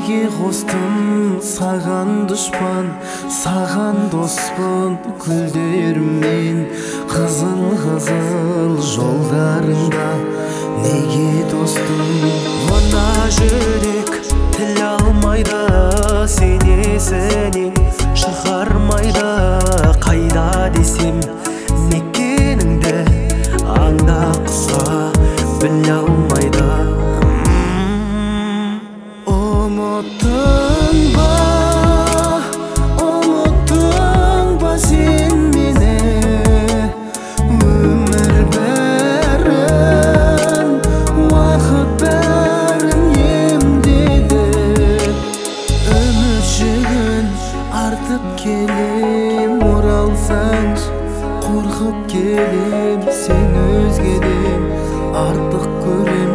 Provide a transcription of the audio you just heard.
неге қостым саған дұшпан, саған доспын гүлдеріммен. Қызыл жолдарында неге достым? Мына жүрек тіл алмайда, сенесінен шығармайда. Қайда десем мекеніңді аңда құса біле алмайда. Ұмыттың ба сен мені? Өмір бәрін, уақыт бәрін емдеді. Үмітшігін артып келем, оралсаңшы қорқып келем. Сен өзгеден артық көрем.